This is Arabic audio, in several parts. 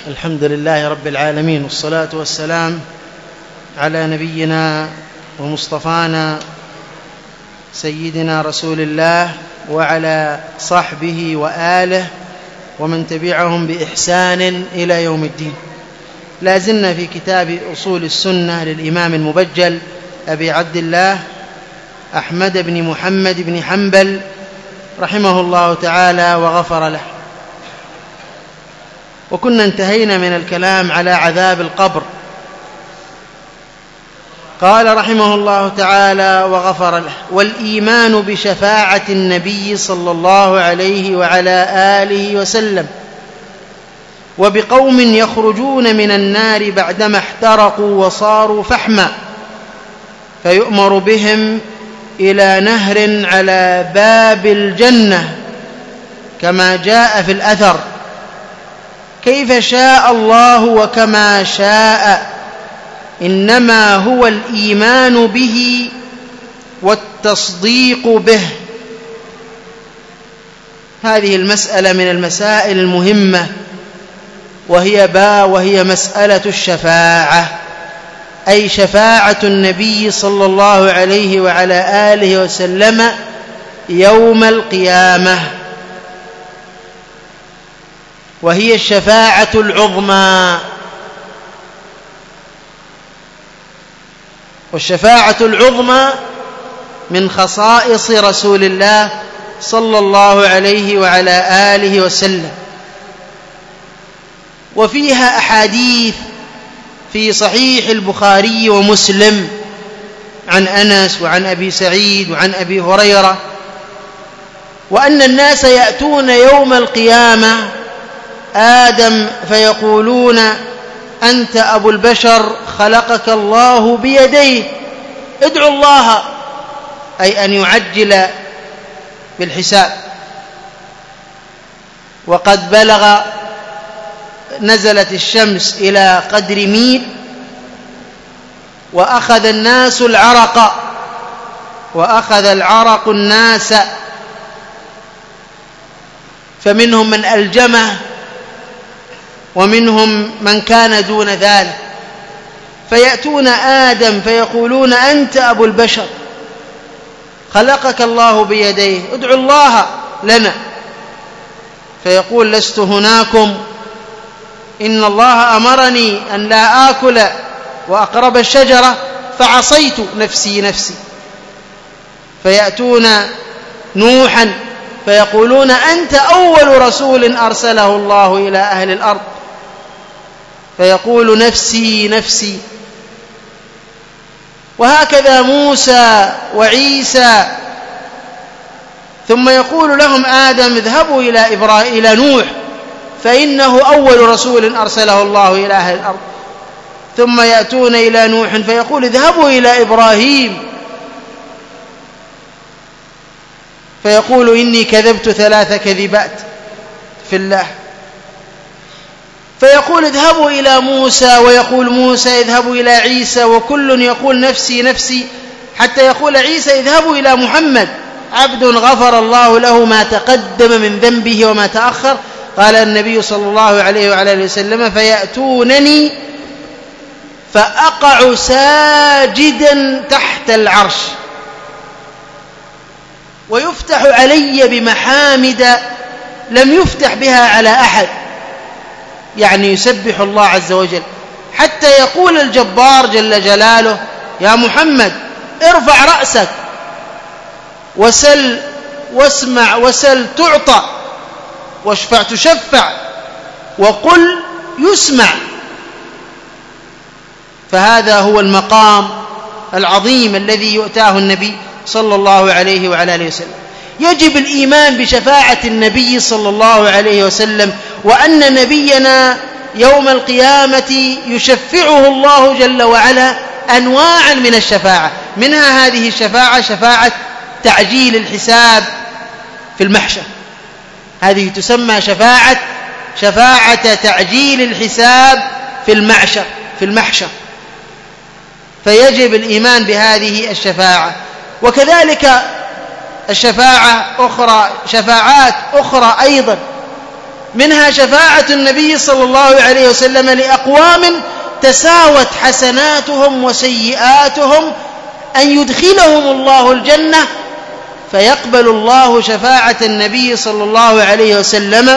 الحمد لله رب العالمين، والصلاة والسلام على نبينا ومصطفانا سيدنا رسول الله وعلى صحبه وآله ومن تبعهم بإحسان إلى يوم الدين. لا زلنا في كتاب أصول السنة للإمام المبجل أبي عبد الله أحمد بن محمد بن حنبل رحمه الله تعالى وغفر له. وكنا انتهينا من الكلام على عذاب القبر. قال رحمه الله تعالى وغفر له: والإيمان بشفاعة النبي صلى الله عليه وعلى آله وسلم وبقوم يخرجون من النار بعدما احترقوا وصاروا فحما فيؤمر بهم إلى نهر على باب الجنة كما جاء في الأثر، كيف شاء الله وكما شاء، إنما هو الإيمان به والتصديق به. هذه المسألة من المسائل المهمة، وهي مسألة الشفاعة، أي شفاعة النبي صلى الله عليه وعلى آله وسلم يوم القيامة، وهي الشفاعة العظمى. والشفاعة العظمى من خصائص رسول الله صلى الله عليه وعلى آله وسلم، وفيها أحاديث في صحيح البخاري ومسلم عن أنس وعن أبي سعيد وعن أبي هريرة، وأن الناس يأتون يوم القيامة آدم فيقولون: أنت أبو البشر، خلقك الله بيديه، ادعو الله، أي أن يعجل بالحساب. وقد بلغ، نزلت الشمس إلى قدر ميل، وأخذ الناس العرق، وأخذ العرق الناس، فمنهم من ألجمه ومنهم من كان دون ذلك، فيأتون آدم فيقولون: أنت أبو البشر، خلقك الله بيديه، ادعو الله لنا. فيقول: لست هناكم، إن الله أمرني أن لا آكل وأقرب الشجرة فعصيت نفسي. فيأتون نوحا فيقولون: أنت أول رسول أرسله الله إلى أهل الأرض، فيقول: نفسي. وهكذا موسى وعيسى. ثم يقول لهم آدم: اذهبوا إلى نوح فإنه أول رسول أرسله الله إلى أهل الأرض. ثم يأتون إلى نوح فيقول: اذهبوا إلى إبراهيم، فيقول: إني كذبت 3 كذبات في الله. فيقول: اذهبوا إلى موسى، ويقول موسى: اذهبوا إلى عيسى، وكل يقول: نفسي، حتى يقول عيسى: اذهبوا إلى محمد، عبد غفر الله له ما تقدم من ذنبه وما تأخر. قال النبي صلى الله عليه وعلى آله وسلم: فيأتونني فأقع ساجدا تحت العرش، ويفتح علي بمحامد لم يفتح بها على أحد، يعني يسبح الله عز وجل، حتى يقول الجبار جل جلاله: يا محمد، ارفع رأسك وسل واسمع، وسل تعطى، واشفع تشفع، وقل يسمع. فهذا هو المقام العظيم الذي يؤتاه النبي صلى الله عليه وعلى آله وسلم. يجب الإيمان بشفاعة النبي صلى الله عليه وسلم، وأن نبينا يوم القيامة يشفعه الله جل وعلا أنواعا من الشفاعة، منها هذه الشفاعة شفاعة تعجيل الحساب في المحشر، هذه تسمى شفاعة تعجيل الحساب في المحشر. فيجب الإيمان بهذه الشفاعة. وكذلك شفاعات أخرى أيضا منها شفاعة النبي صلى الله عليه وسلم لأقوام تساوت حسناتهم وسيئاتهم أن يدخلهم الله الجنة فيقبل الله شفاعة النبي صلى الله عليه وسلم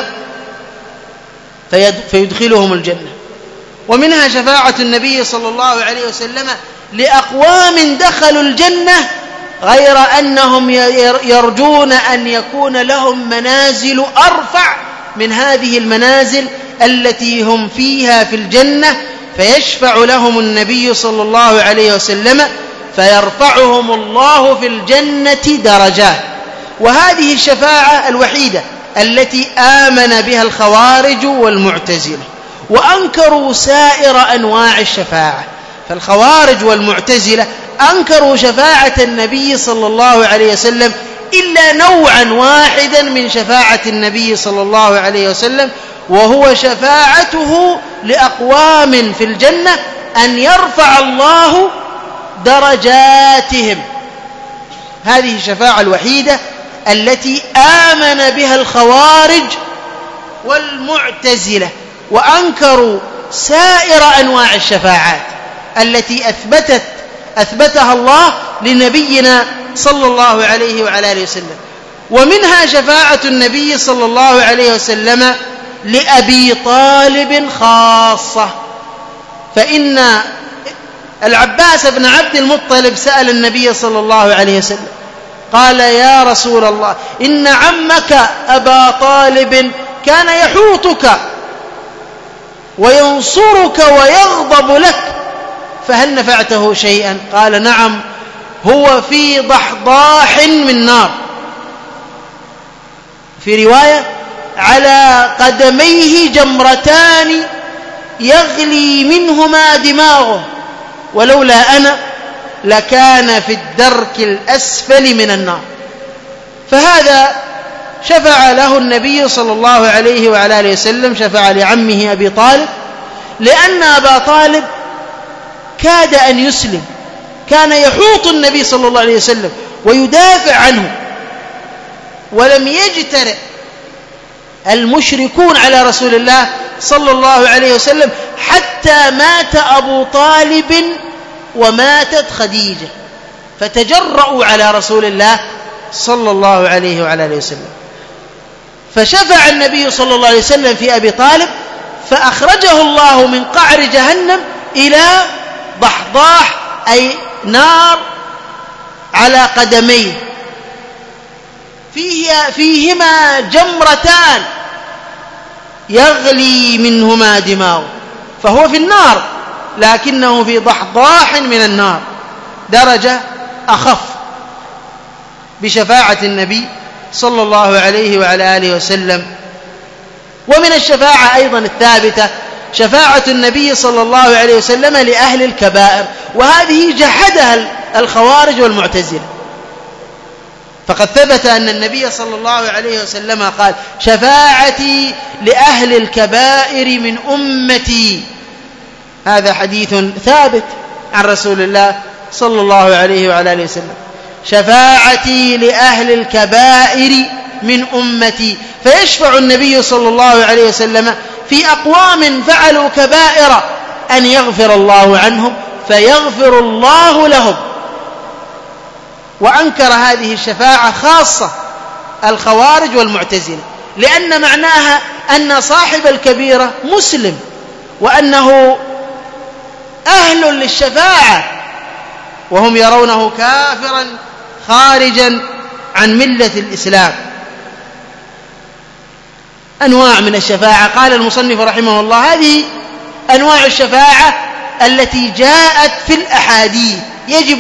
فيدخلهم الجنة. ومنها شفاعة النبي صلى الله عليه وسلم لأقوام دخلوا الجنة غير أنهم يرجون أن يكون لهم منازل أرفع من هذه المنازل التي هم فيها في الجنة، فيشفع لهم النبي صلى الله عليه وسلم فيرفعهم الله في الجنة درجات. وهذه الشفاعة الوحيدة التي آمن بها الخوارج والمعتزلة، وأنكروا سائر أنواع الشفاعة. فالخوارج والمعتزلة أنكروا شفاعة النبي صلى الله عليه وسلم إلا نوعا واحدا من شفاعة النبي صلى الله عليه وسلم، وهو شفاعته لأقوام في الجنة أن يرفع الله درجاتهم. هذه الشفاعة الوحيدة التي آمن بها الخوارج والمعتزلة، وأنكروا سائر أنواع الشفاعات التي أثبتها الله لنبينا صلى الله عليه وعلى آله وسلم. ومنها شفاعة النبي صلى الله عليه وسلم لأبي طالب خاصة، فإن العباس بن عبد المطلب سأل النبي صلى الله عليه وسلم قال: يا رسول الله، إن عمك أبا طالب كان يحوطك وينصرك ويغضب لك، فهل نفعته شيئا؟ قال: نعم، هو في ضحضاح من نار. في رواية: على قدميه جمرتان يغلي منهما دماغه، ولولا أنا لكان في الدرك الأسفل من النار. فهذا شفع له النبي صلى الله عليه وعلى آله وسلم، شفع لعمه أبي طالب، لأن أبا طالب كاد أن يسلم، كان يحوط النبي صلى الله عليه وسلم ويدافع عنه، ولم يجترئ المشركون على رسول الله صلى الله عليه وسلم حتى مات أبو طالب وماتت خديجة، فتجرؤوا على رسول الله صلى الله عليه وعلى آله وسلم. فشفع النبي صلى الله عليه وسلم في أبي طالب، فأخرجه الله من قعر جهنم إلى ضحضاح، أي نار على قدميه فيهما جمرتان يغلي منهما دماغه، فهو في النار لكنه في ضحضاح من النار، درجة أخف بشفاعة النبي صلى الله عليه وعلى آله وسلم. ومن الشفاعة أيضا الثابتة شفاعة النبي صلى الله عليه وسلم لأهل الكبائر، وهذه جحدها الخوارج والمعتزلة. فقد ثبت أن النبي صلى الله عليه وسلم قال: شفاعتي لأهل الكبائر من أمتي. هذا حديث ثابت عن رسول الله صلى الله عليه وعلى آله وسلم، شفاعتي لأهل الكبائر من أمتي. فيشفع النبي صلى الله عليه وسلم في أقوام فعلوا كبائر أن يغفر الله عنهم فيغفر الله لهم. وأنكر هذه الشفاعة خاصة الخوارج والمعتزلة، لأن معناها أن صاحب الكبيرة مسلم وأنه أهل للشفاعة، وهم يرونه كافرا خارجا عن ملة الإسلام. أنواع من الشفاعة. قال المصنف رحمه الله: هذه أنواع الشفاعة التي جاءت في الأحاديث يجب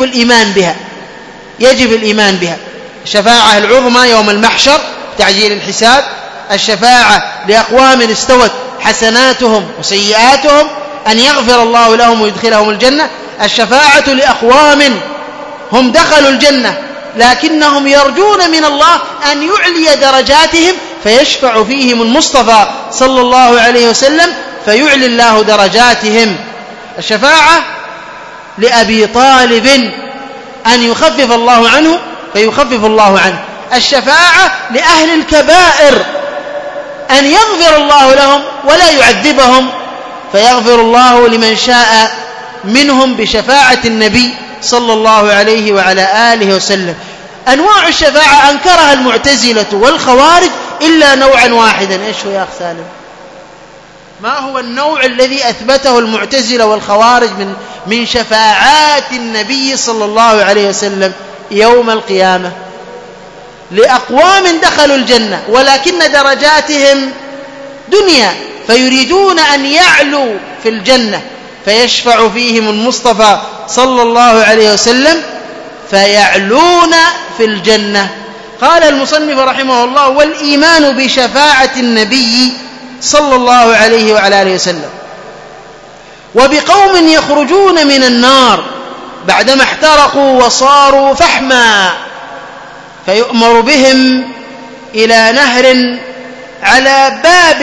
الإيمان بها. الشفاعة العظمى يوم المحشر تعجيل الحساب، الشفاعة لأقوام استوت حسناتهم وسيئاتهم أن يغفر الله لهم ويدخلهم الجنة، الشفاعة لأقوام هم دخلوا الجنة لكنهم يرجون من الله أن يعلي درجاتهم فيشفع فيهم المصطفى صلى الله عليه وسلم فيعلي الله درجاتهم، الشفاعة لأبي طالب أن يخفف الله عنه فيخفف الله عنه، الشفاعة لأهل الكبائر أن يغفر الله لهم ولا يعذبهم، فيغفر الله لمن شاء منهم بشفاعة النبي صلى الله عليه وعلى آله وسلم. أنواع الشفاعة أنكرها المعتزلة والخوارج إلا نوعا واحدا. إيش هو يا أخ سالم؟ ما هو النوع الذي أثبته المعتزلة والخوارج من شفاعات النبي صلى الله عليه وسلم يوم القيامة؟ لأقوام دخلوا الجنة ولكن درجاتهم دنيا، فيريدون أن يعلوا في الجنة، فيشفع فيهم المصطفى صلى الله عليه وسلم فيعلون في الجنة. قال المصنف رحمه الله: والإيمان بشفاعة النبي صلى الله عليه وعلى آله وسلم وبقوم يخرجون من النار بعدما احترقوا وصاروا فحما، فيؤمر بهم إلى نهر على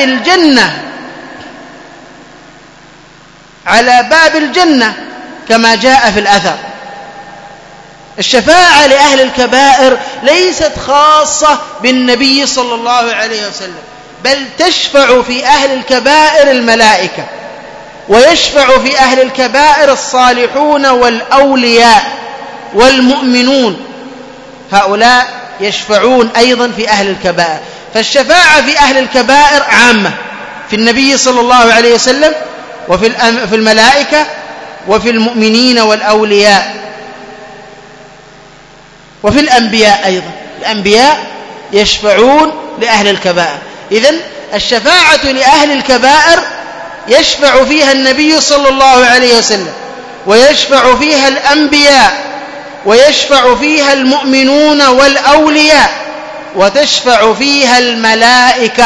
باب الجنة كما جاء في الأثر. الشفاعة لأهل الكبائر ليست خاصة بالنبي صلى الله عليه وسلم، بل تشفع في أهل الكبائر الملائكة، ويشفع في أهل الكبائر الصالحون والأولياء والمؤمنون، هؤلاء يشفعون أيضا في أهل الكبائر. فالشفاعة في أهل الكبائر عامة، في النبي صلى الله عليه وسلم وفي الملائكة وفي المؤمنين والأولياء وفي الأنبياء أيضا. الأنبياء يشفعون لأهل الكبائر. إذن الشفاعة لأهل الكبائر يشفع فيها النبي صلى الله عليه وسلم، ويشفع فيها الأنبياء، ويشفع فيها المؤمنون والأولياء، وتشفع فيها الملائكة.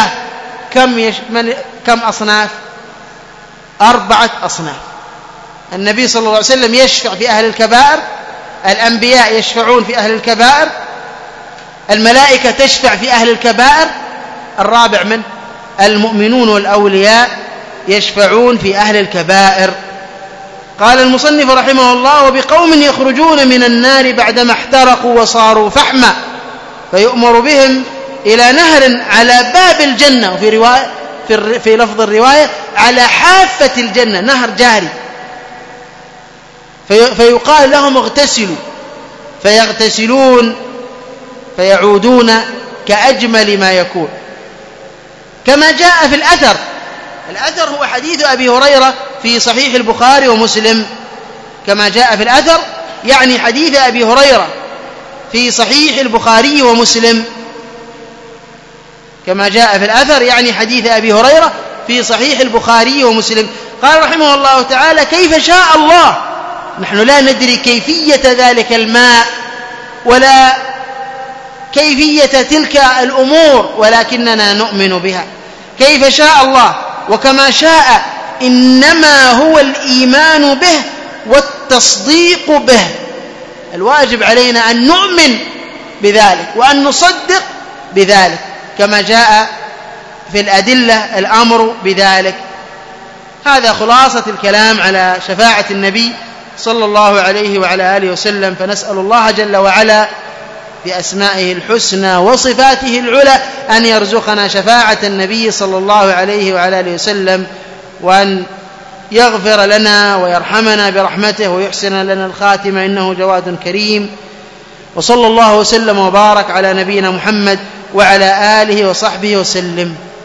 كم أصناف؟ 4 أصناف. النبي صلى الله عليه وسلم يشفع في أهل الكبائر، الأنبياء يشفعون في أهل الكبائر، الملائكة تشفع في أهل الكبائر، الرابع من المؤمنون والأولياء يشفعون في أهل الكبائر. قال المصنف رحمه الله: وبقوم يخرجون من النار بعدما احترقوا وصاروا فحما، فيؤمر بهم إلى نهر على باب الجنة، في لفظ الرواية على حافة الجنة، نهر جاري، فيقال لهم اغتسلوا، فيغتسلون فيعودون كأجمل ما يكون، كما جاء في الأثر. الأثر هو حديث أبي هريرة في صحيح البخاري ومسلم، كما جاء في الأثر يعني حديث أبي هريرة في صحيح البخاري ومسلم، كما جاء في الأثر يعني حديث أبي هريرة في صحيح البخاري ومسلم. قال رحمه الله تعالى: كيف شاء الله. نحن لا ندري كيفية ذلك الماء ولا كيفية تلك الأمور، ولكننا نؤمن بها. كيف شاء الله وكما شاء، إنما هو الإيمان به والتصديق به. الواجب علينا أن نؤمن بذلك وأن نصدق بذلك، كما جاء في الأدلة الأمر بذلك. هذا خلاصة الكلام على شفاعة النبي صلى الله عليه وعلى آله وسلم. فنسأل الله جل وعلا بأسمائه الحسنى وصفاته العلى أن يرزقنا شفاعة النبي صلى الله عليه وعلى آله وسلم، وأن يغفر لنا ويرحمنا برحمته ويحسن لنا الخاتمة، إنه جواد كريم. وصلى الله وسلم وبارك على نبينا محمد وعلى آله وصحبه وسلم.